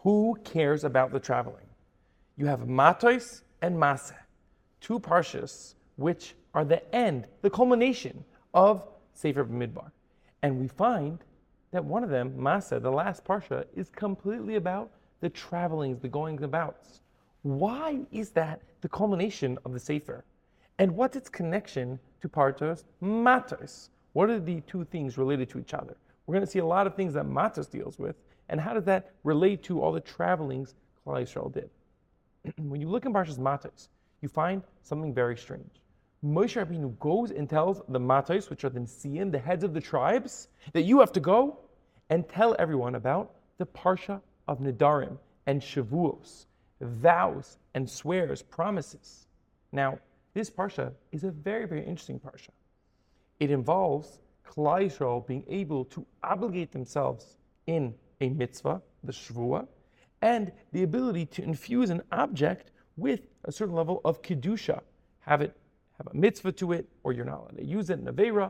Who cares about the traveling? You have Matos and Maseh, two parshas which are the end, the culmination of Sefer Bamidbar. And we find that one of them, Maseh, the last parsha, is completely about the travelings, the goings abouts. Why is that the culmination of the Sefer? And what's its connection to Partos Matos? What are the two things related to each other? We're going to see a lot of things that Matos deals with, and how does that relate to all the travelings Klal Yisrael did? When you look in Parshas Matos, you find something very strange. Moshe Rabbeinu goes and tells the Matos, which are the Nesiim, the heads of the tribes, that you have to go and tell everyone about the Parsha of Nedarim and Shavuos, vows and swears, promises. Now, this Parsha is a very, very interesting Parsha. It involves Klal Yisrael being able to obligate themselves in a mitzvah, the Shvuah, and the ability to infuse an object with a certain level of Kedusha. Have a mitzvah to it, or you're not allowed to use it in Aveira.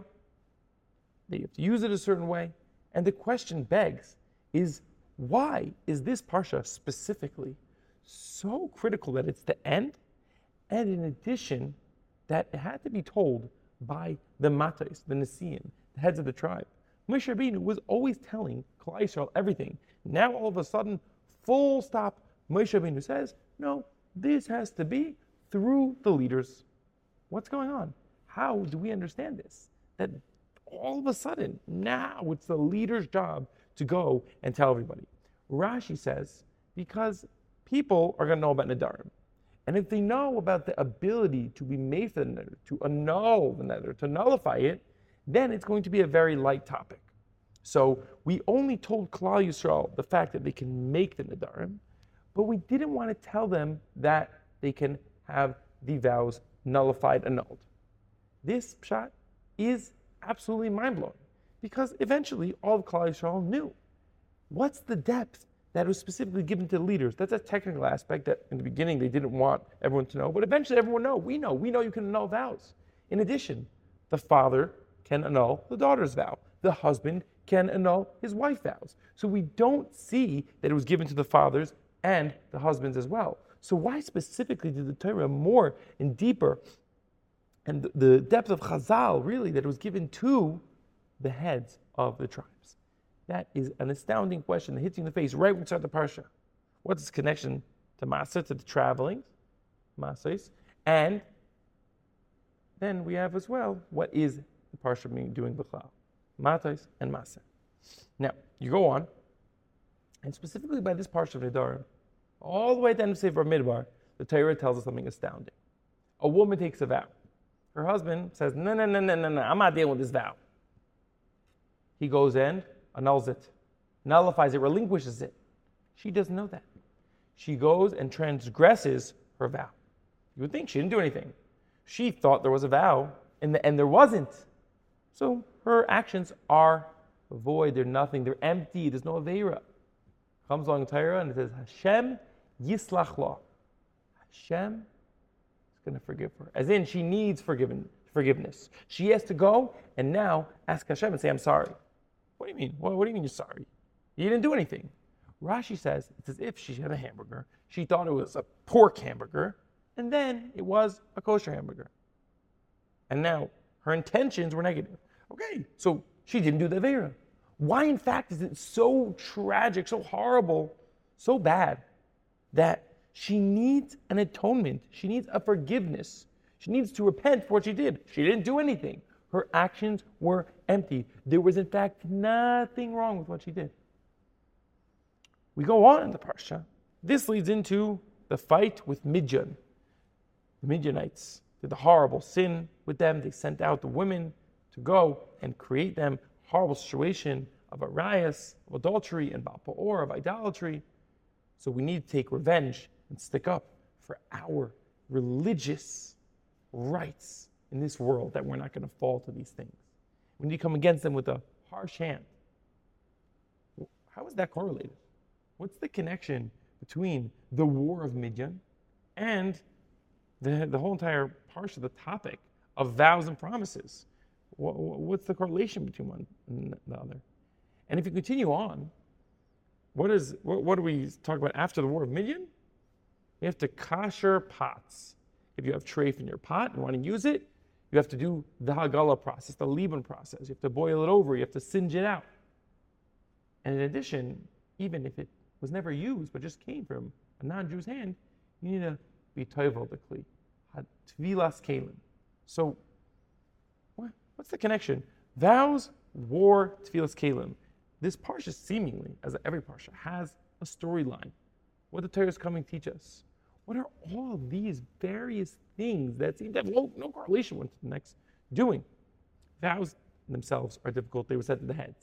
You have to use it a certain way. And the question begs is, why is this Parsha specifically so critical that it's the end? And in addition, that it had to be told by the Matos, the Nesiim, the heads of the tribe. Moshe Rabbeinu was always telling Klal Yisrael everything. Now all of a sudden, full stop, Moshe Rabbeinu says, no, this has to be through the leaders. What's going on? How do we understand this? That all of a sudden, now it's the leader's job to go and tell everybody. Rashi says, because people are going to know about Nedarim. And if they know about the ability to be made for the neder, to annul the neder, to nullify it, then it's going to be a very light topic. So we only told Klal Yisrael the fact that they can make the nedarim, but we didn't want to tell them that they can have the vows nullified, annulled. This pshat is absolutely mind-blowing, because eventually all of Klal Yisrael knew. What's the depth that was specifically given to the leaders? That's a technical aspect that in the beginning they didn't want everyone to know, but eventually everyone know. We know you can annul vows. In addition, the father can annul the daughter's vow. The husband can annul his wife's vows. So we don't see that it was given to the fathers and the husbands as well. So why specifically did the Torah more and deeper, and the depth of Chazal really, that it was given to the heads of the tribes? That is an astounding question that hits you in the face right when you start the parsha. What's its connection to Masa, to the traveling, Masais? And then we have as well, what is the parsha doing b'chlal? Matais and Masa. Now, you go on, and specifically by this parsha of Nedarim, all the way at the end of Sefer Midbar, the Torah tells us something astounding. A woman takes a vow. Her husband says, no, I'm not dealing with this vow. He goes in, annuls it, nullifies it, relinquishes it. She doesn't know that. She goes and transgresses her vow. You would think she didn't do anything. She thought there was a vow, and there wasn't. So her actions are void, they're nothing, they're empty, there's no aveira. Comes along Torah and it says, Hashem yislach la. Hashem is going to forgive her. As in, she needs forgiveness. She has to go and now ask Hashem and say, I'm sorry. What do you mean? What do you mean you're sorry? You didn't do anything. Rashi says, it's as if she had a hamburger. She thought it was a pork hamburger, and then it was a kosher hamburger. And now her intentions were negative. Okay, so she didn't do the Aveira. Why, in fact, is it so tragic, so horrible, so bad, that she needs an atonement? She needs a forgiveness. She needs to repent for what she did. She didn't do anything. Her actions were empty. There was, in fact, nothing wrong with what she did. We go on in the Parsha. This leads into the fight with Midian. The Midianites did the horrible sin with them. They sent out the women to go and create them horrible situation of arayas, of adultery, and Baal Peor, of idolatry. So we need to take revenge and stick up for our religious rights in this world, that we're not going to fall to these things. We need to come against them with a harsh hand. How is that correlated? What's the connection between the war of Midian and the whole entire parsha, the topic of vows and promises? What's the correlation between one and the other? And if you continue on, what do we talk about after the war of Midian? You have to kosher pots. If you have treif in your pot and want to use it, you have to do the hagala process, the liban process. You have to boil it over. You have to singe it out. And in addition, even if it was never used but just came from a non-Jew's hand, you need to be toivel the kli, tvilas kalim. So, what's the connection? Vows, war, tvilas kalim. This parsha seemingly, as every parsha, has a storyline. What the Torah is coming to teach us. What are all these various things that seem to have no correlation one to the next doing? Vows themselves are difficult. They were said to the heads.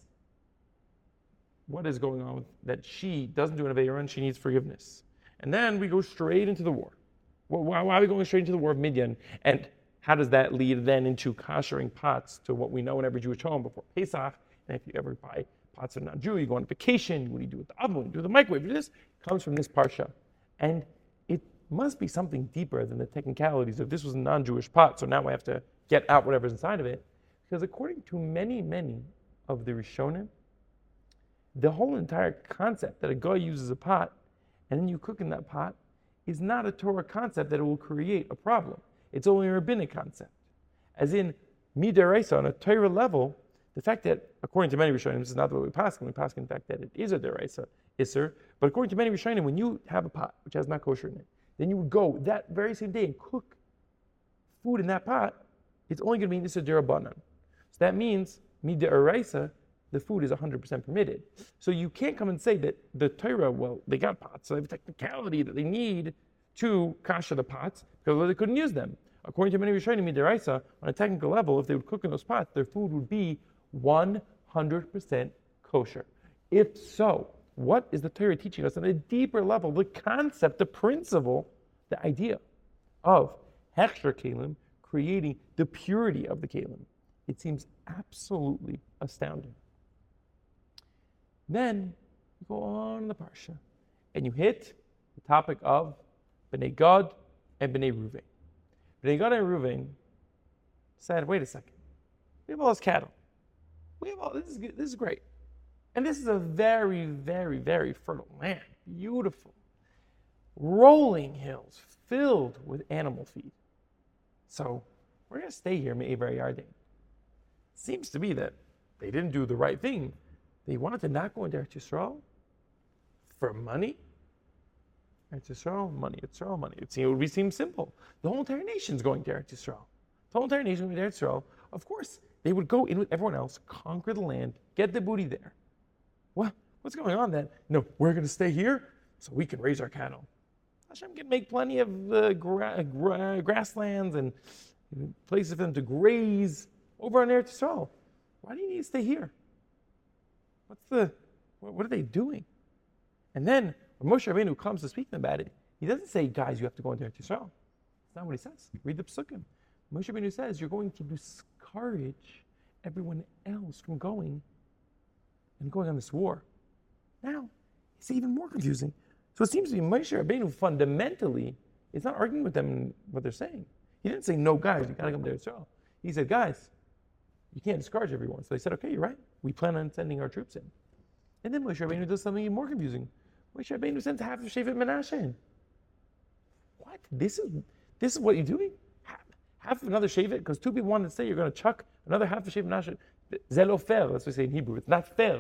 What is going on with that she doesn't do an Aveira and she needs forgiveness? And then we go straight into the war. Why are we going straight into the war of Midian? And how does that lead then into koshering pots to what we know in every Jewish home before Pesach? And if you ever buy pots of non-Jew, you go on vacation, what do you do with the oven, what do you do with the microwave? This comes from this parsha. And it must be something deeper than the technicalities of this was a non-Jewish pot, so now I have to get out whatever's inside of it. Because according to many, many of the Rishonim, the whole entire concept that a guy uses a pot and then you cook in that pot is not a Torah concept that it will create a problem. It's only a rabbinic concept. As in, midaraisa, on a Torah level, the fact that, according to many Rishonim, this is not the way we pass in the fact that it is a deraisa, isser, but according to many Rishonim, when you have a pot which has not kosher in it, then you would go that very same day and cook food in that pot, it's only going to be isser derabanan. So that means, midaraisa, the food is 100% permitted. So you can't come and say that the Torah, well, they got pots, so they have a technicality that they need to kasha the pots, because they couldn't use them. According to many Rishonim, midaraisa, on a technical level, if they would cook in those pots, their food would be 100% kosher. If so, what is the Torah teaching us on a deeper level? The concept, the principle, the idea of hechsher kelim, creating the purity of the kelim. It seems absolutely astounding. Then you go on the parsha, and you hit the topic of Bnei Gad and Bnei Ruvain. Bnei Gad and Ruvain said, wait a second, we have all this cattle. We have all this is great. And this is a very, very, very fertile land. Beautiful. Rolling hills filled with animal feed. So we're going to stay here, Me'ever Yarden. Seems to be that they didn't do the right thing. They wanted to not go into Eretz Yisrael for money. Eretz Yisrael, money. Yisrael, money. It would seem simple. The whole entire nation's going to Eretz Yisrael. The whole entire nation going to Eretz Yisrael. Of course, they would go in with everyone else, conquer the land, get the booty there. What's going on then? No, we're going to stay here so we can raise our cattle. Hashem can make plenty of grasslands and places for them to graze over on Eretz Yisrael. Why do you need to stay here? What are they doing? And then when Moshe Rabbeinu comes to speak to them about it, he doesn't say, guys, you have to go into Eretz Yisrael. That's not what he says. Read the Psukim. Moshe Rabbeinu says, you're going to discourage everyone else from going on this war. Now, it's even more confusing. So it seems to be Moshe Rabbeinu fundamentally is not arguing with them in what they're saying. He didn't say, no, guys, you got to come to Israel. He said, guys, you can't discourage everyone. So they said, okay, you're right. We plan on sending our troops in. And then Moshe Rabbeinu does something even more confusing. Moshe Rabbeinu sends half of Shevet Menashe in. What? This is what you're doing? Half of another Shevet? Because two people wanted to say you're going to chuck another half of Shevet Menashe. Zelo fair, that's what we say in Hebrew. It's not fair.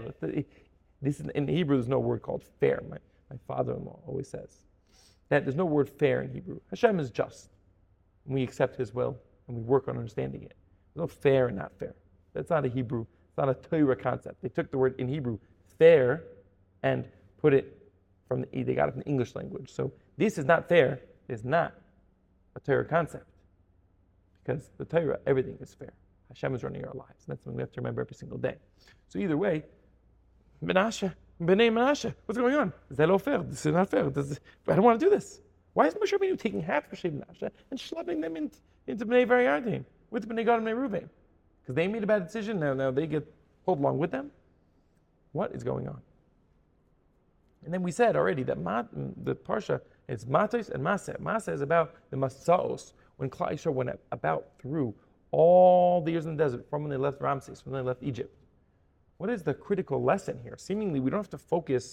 In Hebrew, there's no word called fair. My father-in-law always says that there's no word fair in Hebrew. Hashem is just. And we accept His will, and we work on understanding it. There's no fair and not fair. That's not a Hebrew. It's not a Torah concept. They took the word in Hebrew, fair, and put it they got it from the English language. So this is not fair. It's not a Torah concept. Because the Torah, everything is fair. Hashem is running our lives. And that's something we have to remember every single day. So either way, Bnei Menashe, what's going on? Is that all fair? This is not fair. I don't want to do this. Why is Moshe Rabbeinu taking half of Shevet Menashe and schlepping them into Bnei Yarden with Bnei Gad and Bnei Ruvain? Because they made a bad decision, now they get pulled along with them? What is going on? And then we said already that the Parsha is Matos and Maseh. Maseh is about the Masaos, when Klal Yisrael went about through all the years in the desert, from when they left Ramses, when they left Egypt. What is the critical lesson here? Seemingly, we don't have to focus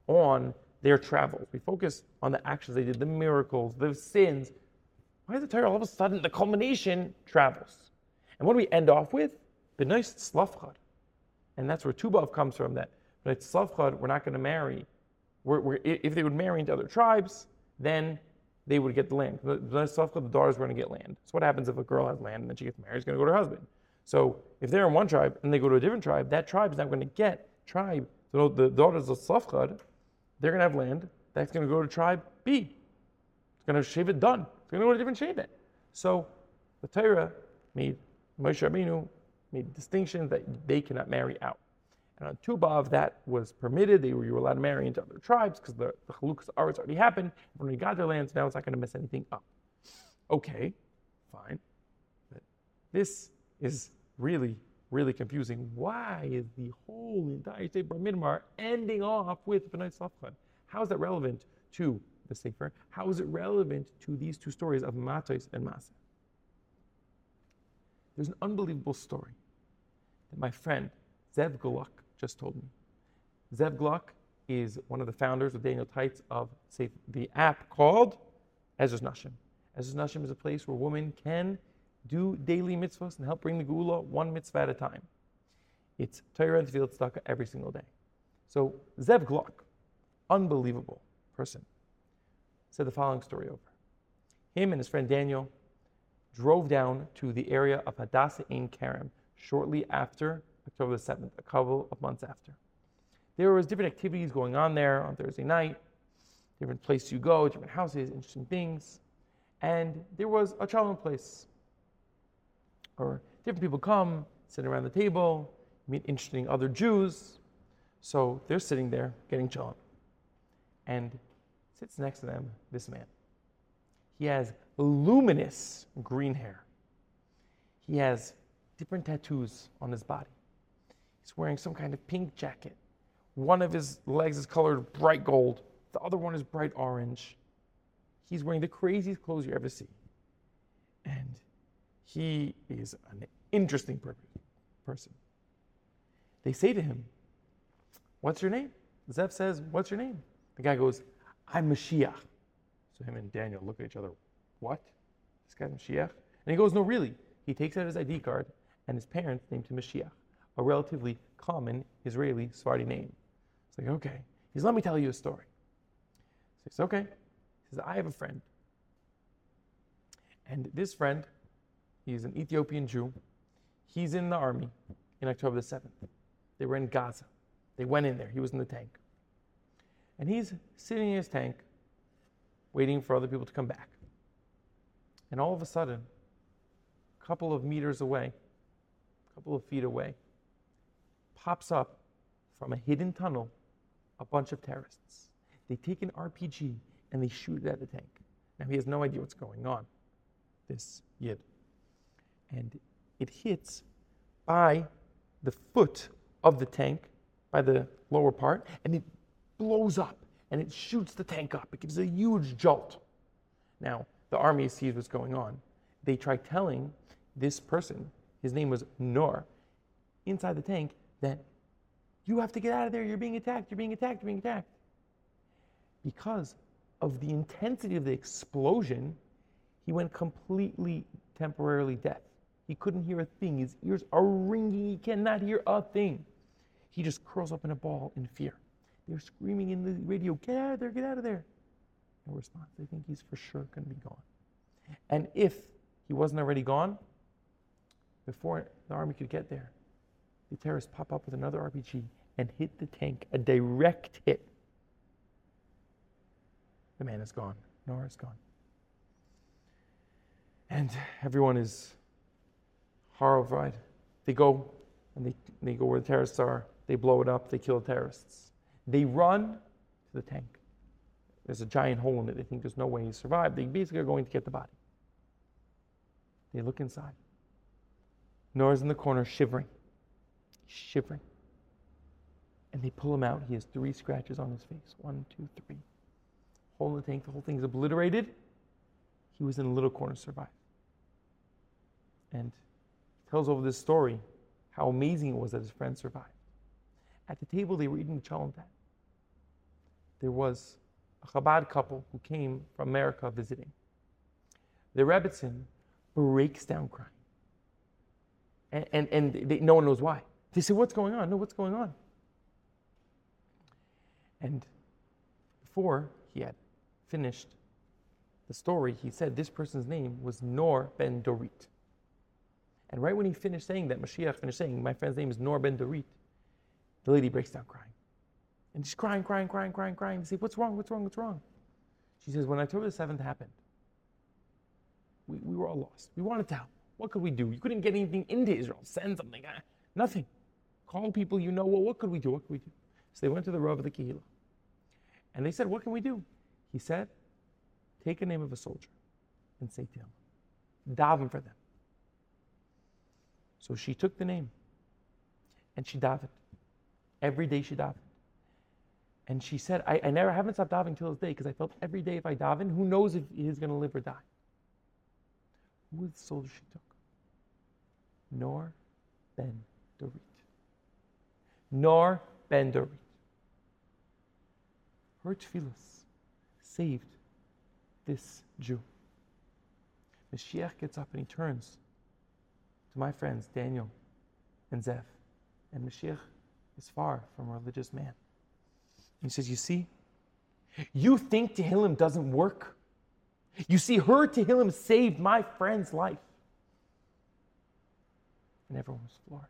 on their travels. We focus on the actions they did, the miracles, the sins. Why is the Torah all of a sudden, the culmination, travels? And what do we end off with? B'nais Tzlafchad. And that's where Tubav comes from, that B'nais Tzlafchad, we're not going to marry. If they would marry into other tribes, then they would get the land. B'nais Tzlafchad, the daughters were going to get land. So what happens if a girl has land and then she gets married? She's going to go to her husband. So if they're in one tribe and they go to a different tribe, that tribe is not going to get tribe. So the daughters of Tzlafchad, they're going to have land. That's going to go to tribe B. It's going to shave it done. It's going to go to a different shave it. So the Torah made, Moshe Rabbeinu made distinctions that they cannot marry out. And on Tubav, that was permitted. You were allowed to marry into other tribes because the Chalukas Aretz already happened. When they got their lands, now it's not going to mess anything up. Okay, fine. But this is really, really confusing. Why is the whole entire state Bar Midbar ending off with B'nai Tzlafchad? How is that relevant to the Sefer? How is it relevant to these two stories of Matos and Maaseh? There's an unbelievable story that my friend Zev Gluck just told me. Zev Gluck is one of the founders with Daniel Teitz of the app called Ezras Nashim. Ezras Nashim is a place where women can do daily mitzvahs and help bring the Geula one mitzvah at a time. It's Torah and Tefillah Tzedakah every single day. So Zev Gluck, unbelievable person, said the following story over. Him and his friend Daniel drove down to the area of Hadassah Ein Kerem shortly after October the 7th, a couple of months after. There was different activities going on there on Thursday night, different places you go, different houses, interesting things. And there was a challah place, or different people come, sit around the table, meet interesting other Jews. So they're sitting there getting challah. And sits next to them this man. He has luminous green hair. He has different tattoos on his body. He's wearing some kind of pink jacket. One of his legs is colored bright gold. The other one is bright orange. He's wearing the craziest clothes you ever see. And he is an interesting person. They say to him, "What's your name?" Zev says, "What's your name?" The guy goes, "I'm Mashiach." So him and Daniel look at each other. What? This guy's Mashiach? And he goes, "No, really." He takes out his ID card, and his parents named him Mashiach, a relatively common Israeli Sephardi name. It's like, okay. He says, "Let me tell you a story." He says, okay. He says, "I have a friend. And this friend, he's an Ethiopian Jew. He's in the army in October the 7th. They were in Gaza. They went in there. He was in the tank. And he's sitting in his tank, waiting for other people to come back. And all of a sudden, a couple of meters away, a couple of feet away, pops up from a hidden tunnel a bunch of terrorists. They take an RPG and they shoot it at the tank. Now he has no idea what's going on, this Yid. And it hits by the foot of the tank, by the lower part, and it blows up and it shoots the tank up. It gives a huge jolt. Now, the army sees what's going on. They try telling this person, his name was Nor, inside the tank, that you have to get out of there, you're being attacked, you're being attacked, you're being attacked. Because of the intensity of the explosion, he went completely temporarily deaf. He couldn't hear a thing. His ears are ringing. He cannot hear a thing. He just curls up in a ball in fear. They're screaming in the radio, "Get out of there, get out of there." No response. They think he's for sure going to be gone. And if he wasn't already gone, before the army could get there, the terrorists pop up with another RPG and hit the tank, a direct hit. The man is gone. Nor is gone. And everyone is horrified. They go and they go where the terrorists are. They blow it up. They kill the terrorists. They run to the tank. There's a giant hole in it. They think there's no way he survived. They basically are going to get the body. They look inside. Nora's in the corner shivering. He's shivering. And they pull him out. He has 3 scratches on his face. 1, 2, 3. Hole in the tank. The whole thing is obliterated. He was in a little corner, survived. And he tells over this story how amazing it was that his friend survived. At the table, they were eating the challah. there was a Chabad couple who came from America visiting. The Rebbetzin breaks down crying. And no one knows why. They say, what's going on? No, what's going on? And before he had finished the story, he said this person's name was Nor ben Dorit. And right when he finished saying that, Mashiach finished saying, my friend's name is Nor ben Dorit, the lady breaks down crying. And she's crying. They say, what's wrong? She says, when October the 7th happened, we were all lost. We wanted to help. What could we do? You couldn't get anything into Israel. Send something. Nothing. Call people you know. Well, what could we do? So they went to the Rav of the Kehillah. And they said, what can we do? He said, take a name of a soldier and say to him, daven for them. So she took the name and she davened. Every day she davened. And she said, I haven't stopped davening till this day because I felt every day if I daven, who knows if he's going to live or die. Who was the soldier she took? Nor ben Dorit. Nor ben Dorit. Her tefillos saved this Jew. Mashiach gets up and he turns to my friends Daniel and Zev. And Mashiach is far from a religious man. He says, you see, you think Tehillim doesn't work. You see, her Tehillim saved my friend's life. And everyone was floored.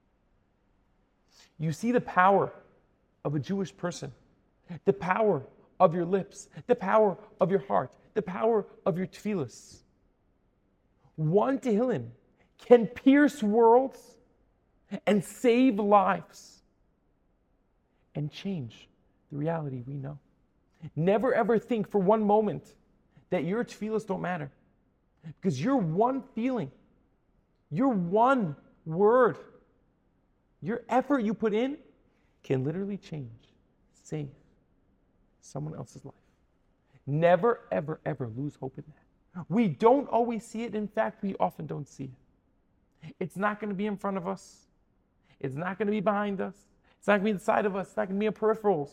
You see the power of a Jewish person, the power of your lips, the power of your heart, the power of your tefillos. One Tehillim can pierce worlds and save lives and change the reality we know. Never ever think for one moment that your tefillos don't matter. Because your one feeling, your one word, your effort you put in can literally change, save someone else's life. Never, ever, ever lose hope in that. We don't always see it. In fact, we often don't see it. It's not going to be in front of us. It's not going to be behind us. It's not going to be inside of us. It's not going to be in peripherals.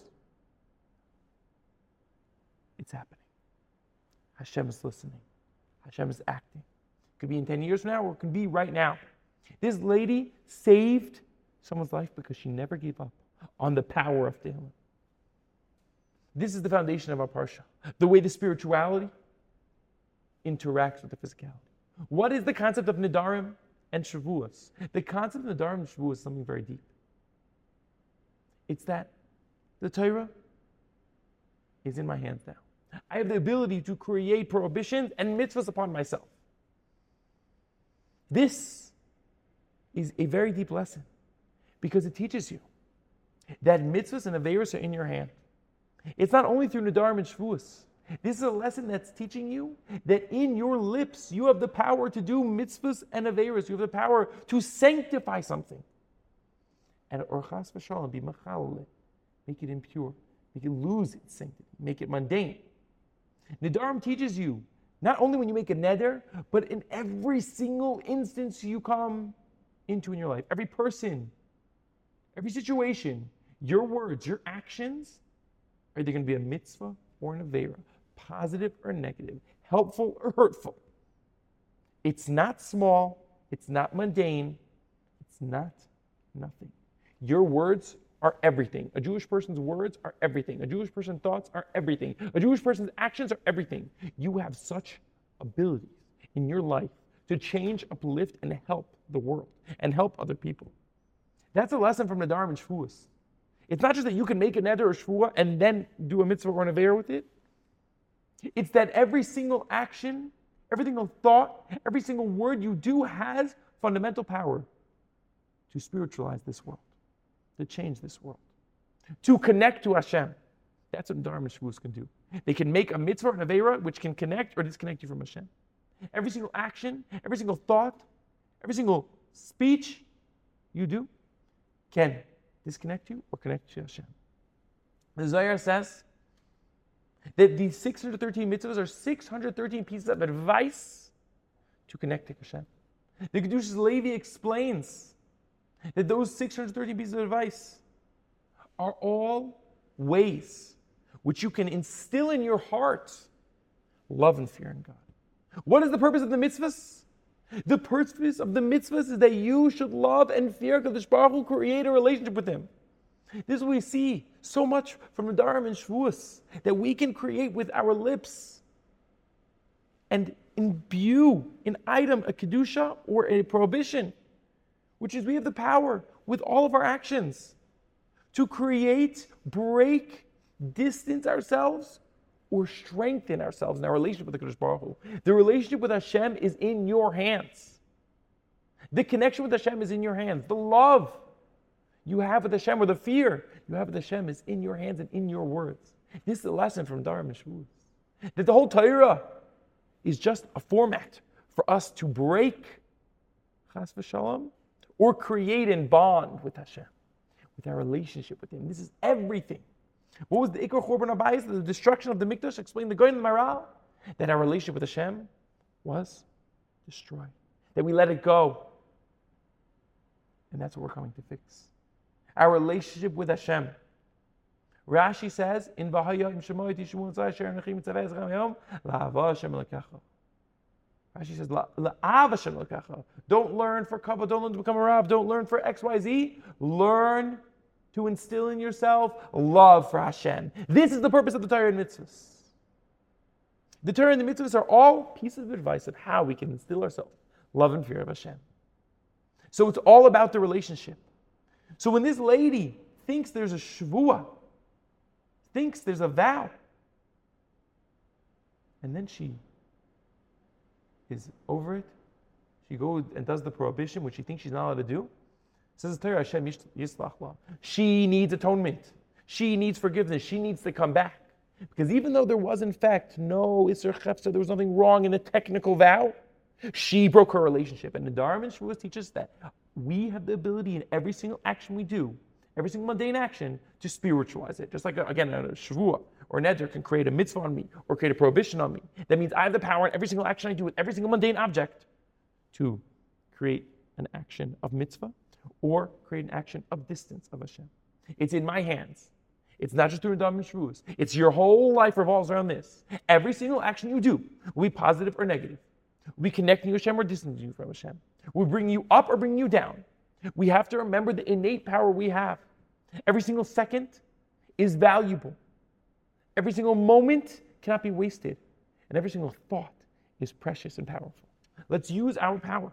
It's happening. Hashem is listening. Hashem is acting. It could be in 10 years from now, or it could be right now. This lady saved someone's life because she never gave up on the power of Tehillim. This is the foundation of our parsha. The way the spirituality interacts with the physicality. What is the concept of Nidarim and Shavuos? The concept of Nidarim and Shavuos is something very deep. It's that the Torah is in my hands now. I have the ability to create prohibitions and mitzvahs upon myself. This is a very deep lesson because it teaches you that mitzvahs and averos are in your hand. It's not only through Nidarim and Shavuos. This is a lesson that's teaching you that in your lips you have the power to do mitzvahs and averos. You have the power to sanctify something. And or chas v'shalom, be machal, make it impure, make it lose its sanctity, make it mundane. Nidarim teaches you, not only when you make a neder, but in every single instance you come into in your life. Every person, every situation, your words, your actions, are they going to be a mitzvah or an avera, positive or negative, helpful or hurtful? It's not small, it's not mundane, it's not nothing. Your words are everything. A Jewish person's words are everything. A Jewish person's thoughts are everything. A Jewish person's actions are everything. You have such abilities in your life to change, uplift, and help the world and help other people. That's a lesson from Nidarim and Shavuos. It's not just that you can make a neder or shvuah and then do a mitzvah or an avera with it. It's that every single action, every single thought, every single word you do has fundamental power to spiritualize this world, to change this world, to connect to Hashem. That's what Nidarim and Shavuos can do. They can make a mitzvah or an avera which can connect or disconnect you from Hashem. Every single action, every single thought, every single speech you do can disconnect you or connect you to Hashem. The Zohar says that these 613 mitzvahs are 613 pieces of advice to connect to Hashem. The Kedushas Levi explains that those 613 pieces of advice are all ways which you can instill in your heart love and fear in God. What is the purpose of the mitzvahs? The purpose of the mitzvahs is that you should love and fear Kadosh Baruch Hu, create a relationship with Him. This is what we see so much from the Darim and Shavuos, that we can create with our lips and imbue an item, a kedusha, or a prohibition, which is we have the power with all of our actions to create, break, distance ourselves, or strengthen ourselves in our relationship with the Kadosh Baruch Hu. The relationship with Hashem is in your hands. The connection with Hashem is in your hands. The love you have with Hashem, or the fear you have with Hashem, is in your hands and in your words. This is a lesson from Darim and Shavuos. That the whole Torah is just a format for us to break, chas v'shalom, or create and bond with Hashem, with our relationship with Him. This is everything. What was the Ikar Churban Habayis, the destruction of the Mikdash? Explained the Goyen and the Maral, that our relationship with Hashem was destroyed. That we let it go. And that's what we're coming to fix. Our relationship with Hashem. Rashi says, in Vahaya im Shemoy Tishumun Tzai Sher Nechim Tzavei Zecham Yom La'ava Hashem Elakacha. Rashi says, La'ava Hashem Elakacha. Don't learn for kavod, don't learn to become a Rav, don't learn for XYZ. Learn to instill in yourself love for Hashem. This is the purpose of the Torah and mitzvahs. The Torah and the mitzvahs are all pieces of advice of how we can instill ourselves love and fear of Hashem. So it's all about the relationship. So when this lady thinks there's a shvuah, thinks there's a vow, and then she is over it, she goes and does the prohibition, which she thinks she's not allowed to do, says the Torah, Hashem yislach la. She needs atonement. She needs forgiveness. She needs to come back. Because even though there was in fact no Isser Chefza, there was nothing wrong in the technical vow, she broke her relationship. And the Darim and Shavuos teaches that we have the ability in every single action we do, every single mundane action, to spiritualize it. Just like, again, a Shavua or a Neder can create a mitzvah on me or create a prohibition on me. That means I have the power in every single action I do with every single mundane object to create an action of mitzvah or create an action of distance of Hashem. It's in my hands. It's not just doing Darim and Shavuos. It's your whole life revolves around this. Every single action you do will be positive or negative. Will be connecting you to Hashem or distancing you from Hashem. Will bring you up or bring you down. We have to remember the innate power we have. Every single second is valuable. Every single moment cannot be wasted. And every single thought is precious and powerful. Let's use our power.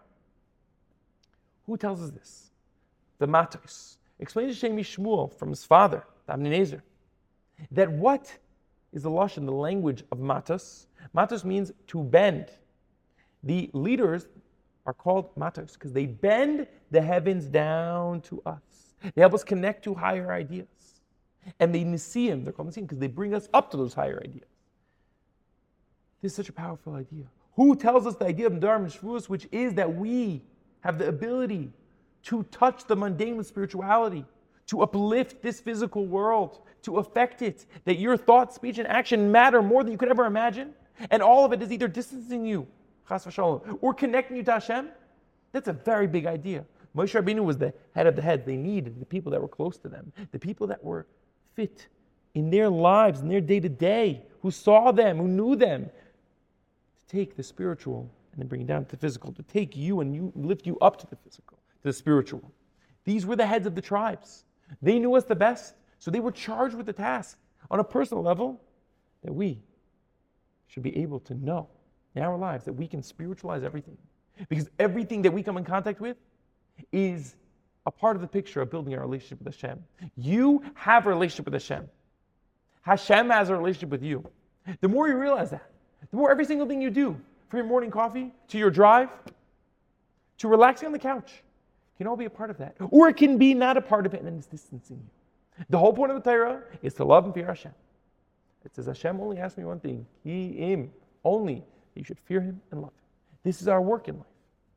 Who tells us this? The Matos. Explains to Shemi Shmuel from his father, the Abnezer, that what is the lashon, the language of Matos? Matos means to bend. The leaders are called Matos because they bend the heavens down to us. They help us connect to higher ideas. And they Nisim, they're called Nisim because they bring us up to those higher ideas. This is such a powerful idea. Who tells us the idea of Darim and Shavuos, which is that we have the ability to touch the mundane with spirituality, to uplift this physical world, to affect it, that your thought, speech, and action matter more than you could ever imagine, and all of it is either distancing you, chas v'shalom, or connecting you to Hashem? That's a very big idea. Moshe Rabbeinu was the head of the heads. They needed the people that were close to them, the people that were fit in their lives, in their day-to-day, who saw them, who knew them, to take the spiritual and then bring it down to the physical, to take you and you lift you up to the physical, to the spiritual. These were the heads of the tribes. They knew us the best, so they were charged with the task on a personal level that we should be able to know in our lives that we can spiritualize everything. Because everything that we come in contact with is a part of the picture of building our relationship with Hashem. You have a relationship with Hashem. Hashem has a relationship with you. The more you realize that, the more every single thing you do, from your morning coffee to your drive, to relaxing on the couch, can all be a part of that. Or it can be not a part of it and then it's distancing you. The whole point of the Torah is to love and fear Hashem. It says Hashem only asked me one thing, Him, only, that you should fear Him and love Him. This is our work in life.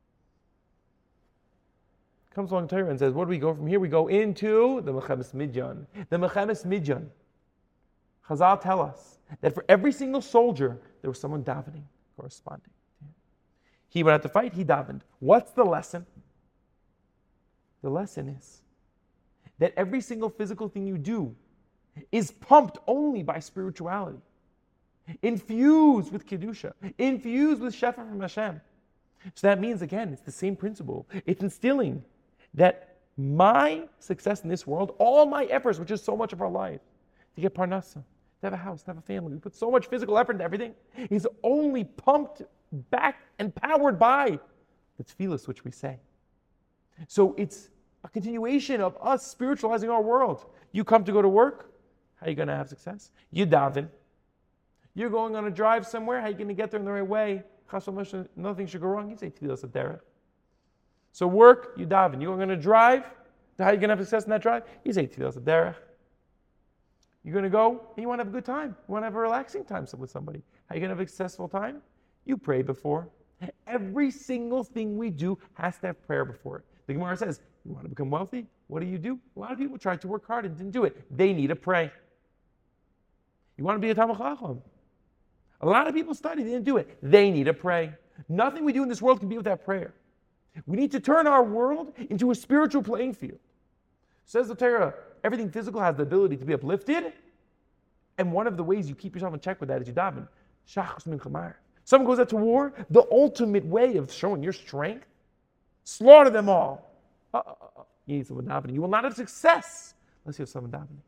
Comes along Torah and says, what do we go from here? We go into the Mechemes Midyan. The Mechemes Midyan. Chazal tell us that for every single soldier, there was someone davening, corresponding to him. He went out to fight, he davened. What's the lesson? The lesson is that every single physical thing you do is pumped only by spirituality, infused with Kedusha, infused with Shefa from Hashem. So that means, again, it's the same principle. It's instilling that my success in this world, all my efforts, which is so much of our life, to get parnasa, to have a house, to have a family, we put so much physical effort into everything, is only pumped back and powered by the tefillas which we say. So it's a continuation of us spiritualizing our world. You come to go to work, how are you going to have success? You daven. You're going on a drive somewhere, how are you going to get there in the right way? Nothing should go wrong. You say tefillas aderech. So work, you daven. You're going to drive, how are you going to have success in that drive? You say tefillas aderech. You're going to go and you want to have a good time. You want to have a relaxing time with somebody. How are you going to have a successful time? You pray before. Every single thing we do has to have prayer before it. The Gemara says, you want to become wealthy? What do? A lot of people tried to work hard and didn't do it. They need to pray. You want to be a Talmid Chacham? A lot of people study, they didn't do it. They need to pray. Nothing we do in this world can be without prayer. We need to turn our world into a spiritual playing field. Says the Torah, everything physical has the ability to be uplifted, and one of the ways you keep yourself in check with that is you daven. Shachos min chamar. Someone goes out to war, the ultimate way of showing your strength, slaughter them all. You need someone davening. You will not have success unless you have someone davening.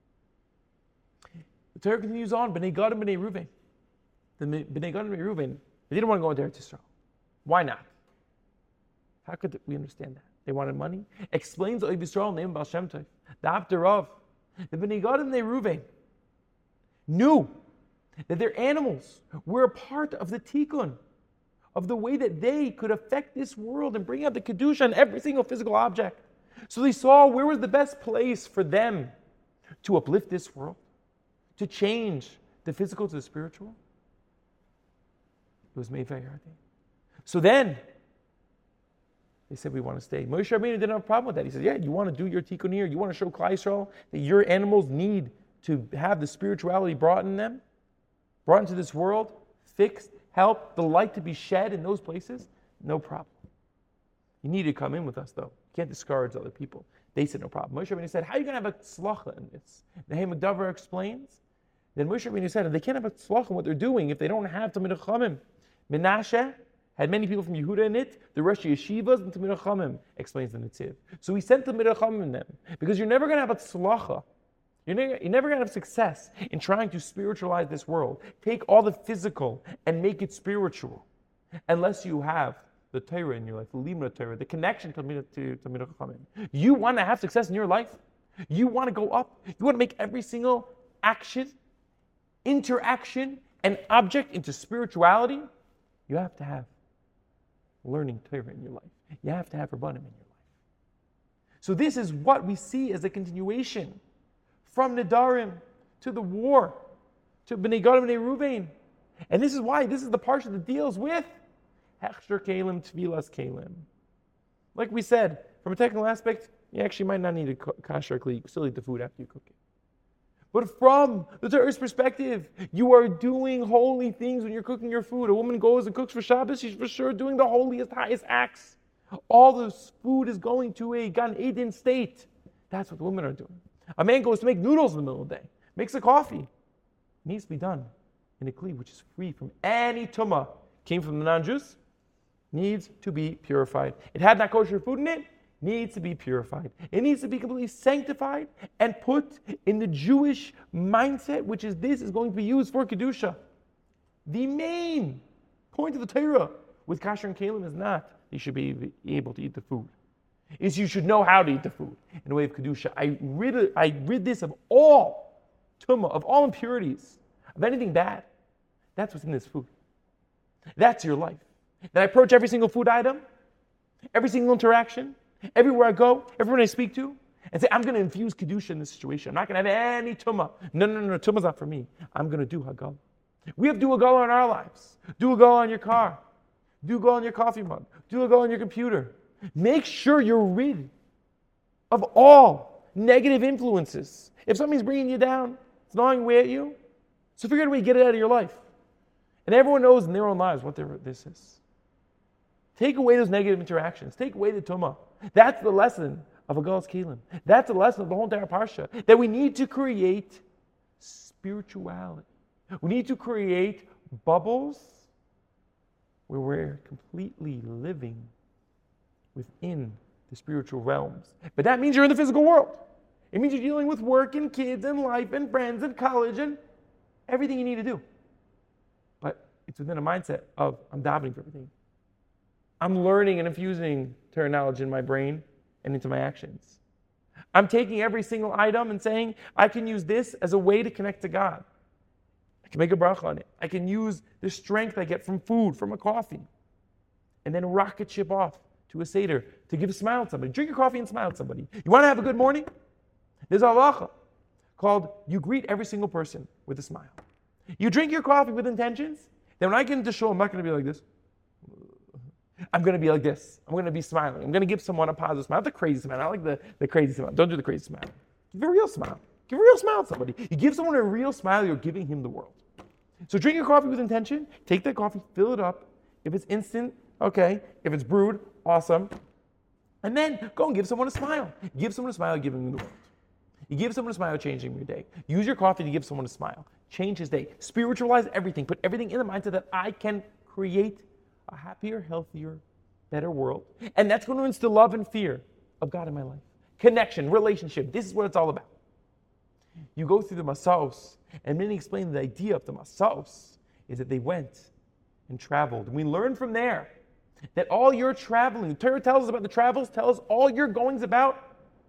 The Torah continues on, Bnei Gad and Bnei Reuven. The Bnei Gad and Bnei Reuven, they didn't want to go into Eretz Yisrael. Why not? How could we understand that? They wanted money. Explains the Oiv Yisrael, name Baal Shem Tov. The after of the Bnei Gad and Bnei Reuven knew that their animals were a part of the tikkun, of the way that they could affect this world and bring out the kedusha on every single physical object. So they saw where was the best place for them to uplift this world, to change the physical to the spiritual. It was Mei Vayardi. So then they said, we want to stay. Moshe Rabbeinu didn't have a problem with that. He said, yeah, you want to do your tikkun here. You want to show Klal Yisrael that your animals need to have the spirituality brought in them, brought into this world, fixed, help the light to be shed in those places. No problem. You need to come in with us, though. You can't discourage other people. They said, no problem. Moshe Rabbeinu said, how are you going to have a tzlacha in this? Nehemiah Dover explains. Then Moshe Rabbeinu said, they can't have a tzlacha in what they're doing if they don't have Talmidei Chachamim. Menashe had many people from Yehuda in it. The Rosh Yeshivas and Talmidei Chachamim, explains the Netziv. So he sent Talmidei Chachamim in them because you're never going to have a tzlacha. You're never going to have success in trying to spiritualize this world. Take all the physical and make it spiritual, unless you have the Torah in your life, the Limud Torah, the connection to Talmidei Chachamim. You want to have success in your life? You want to go up? You want to make every single action, interaction, and object into spirituality? You have to have learning Torah in your life. You have to have Rabbanim in your life. So this is what we see as a continuation from Nedarim to the war to Bnei Gad and Bnei Reuven. And this is why, this is the parsha that deals with Hechsher Kalim, Tvilas Kalim. Like we said, from a technical aspect, you actually might not need a kasher kli. You can still eat the food after you cook it. But from the Torah's perspective, you are doing holy things when you're cooking your food. A woman goes and cooks for Shabbos, she's for sure doing the holiest, highest acts. All this food is going to a Gan Eden state. That's what the women are doing. A man goes to make noodles in the middle of the day, makes a coffee. It needs to be done in a kli which is free from any tumah. Came from the non-Jews, needs to be purified. It had not kosher food in it, needs to be purified. It needs to be completely sanctified and put in the Jewish mindset, which is this is going to be used for Kedusha. The main point of the Torah with kasher and kalim is not you should be able to eat the food. Is you should know how to eat the food in a way of Kedusha. I rid this of all tumah, of all impurities, of anything bad. That's what's in this food. That's your life. That I approach every single food item, every single interaction, everywhere I go, everyone I speak to, and say, I'm going to infuse Kedusha in this situation. I'm not going to have any tumah. No, tumah's not for me. I'm going to do Haggalah. We have to do Haggalah in our lives. Do Haggalah on your car. Do Haggalah on your coffee mug. Do Haggalah on your computer. Make sure you're rid of all negative influences. If something's bringing you down, it's gnawing away at you, so figure out a way to get it out of your life. And everyone knows in their own lives what this is. Take away those negative interactions. Take away the tumah. That's the lesson of Agalas Kelim. That's the lesson of the whole entire Parsha, that we need to create spirituality. We need to create bubbles where we're completely living within the spiritual realms. But that means you're in the physical world. It means you're dealing with work and kids and life and friends and college and everything you need to do. But it's within a mindset of, I'm davening for everything. I'm learning and infusing Torah knowledge in my brain and into my actions. I'm taking every single item and saying, I can use this as a way to connect to God. I can make a bracha on it. I can use the strength I get from food, from a coffee, and then rocket ship off to a Seder to give a smile to somebody. Drink your coffee and smile at somebody. You want to have a good morning? There's a halacha called, you greet every single person with a smile. You drink your coffee with intentions, then when I get into shul, I'm not going to be like this. I'm going to be like this. I'm going to be smiling. I'm going to give someone a positive smile. Not the crazy smile. I like the crazy smile. Don't do the crazy smile. Give a real smile. Give a real smile to somebody. You give someone a real smile, you're giving him the world. So drink your coffee with intention. Take that coffee, fill it up. If it's instant, okay. If it's brewed, awesome. And then go and give someone a smile. Give someone a smile, give him the world. You give someone a smile, changing your day. Use your coffee to give someone a smile. Change his day. Spiritualize everything. Put everything in the mindset that I can create a happier, healthier, better world. And that's going to instill love and fear of God in my life. Connection, relationship. This is what it's all about. You go through the Masos, and many explain the idea of the Masos is that they went and traveled. And we learn from there that all your traveling, the Torah tells us about the travels, tells us all your goings about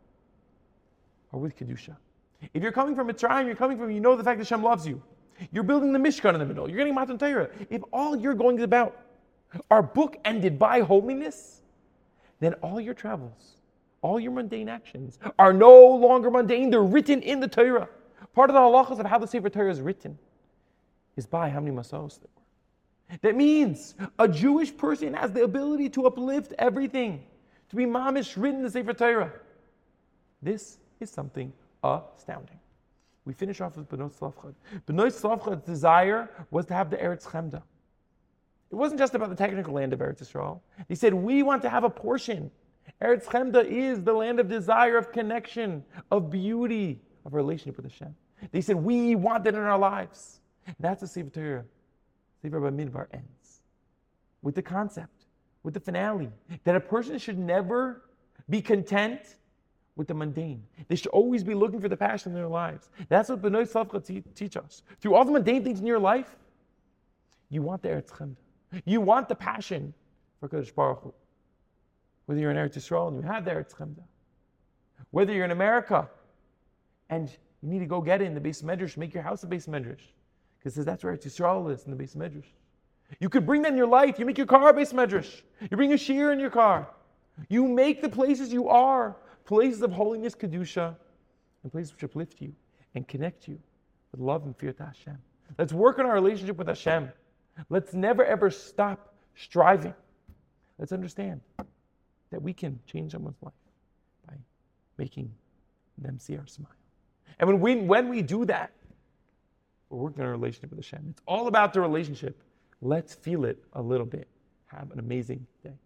are with Kedusha. If you're coming from Mitzrayim, you're coming from, you know the fact that Hashem loves you. You're building the Mishkan in the middle. You're getting Matan Torah. If all your goings about are bookended by holiness, then all your travels, all your mundane actions are no longer mundane. They're written in the Torah. Part of the halachas of how the Sefer Torah is written is by how many masos there were. That means a Jewish person has the ability to uplift everything, to be mamish written in the Sefer Torah. This is something astounding. We finish off with Bnei Tzlafchad. Bnei Tzlafchad's desire was to have the Eretz Chemda. It wasn't just about the technical land of Eretz Yisrael. They said, we want to have a portion. Eretz Chemda is the land of desire, of connection, of beauty, of relationship with Hashem. They said, we want that in our lives. That's the Sefer Torah. Sefer Bamidbar ends with the concept, with the finale, that a person should never be content with the mundane. They should always be looking for the passion in their lives. That's what Bnei Tzlafchad teach us. Through all the mundane things in your life, you want the Eretz Chemda. You want the passion for Kodesh Baruch Hu. Whether you're in Eretz Yisrael and you have the Eretz Chemda, whether you're in America and you need to go get it in the Beis Medrash, make your house a Beis Medrash, because that's where Eretz Yisrael is, in the Beis Medrash. You could bring that in your life. You make your car a Beis Medrash. You bring a shear in your car. You make the places you are places of holiness, Kedusha, and places which uplift you and connect you with love and fear to Hashem. Let's work on our relationship with Hashem. Let's never ever stop striving. Let's understand that we can change someone's life by making them see our smile. And when we do that, we're working on our relationship with Hashem. It's all about the relationship. Let's feel it a little bit. Have an amazing day.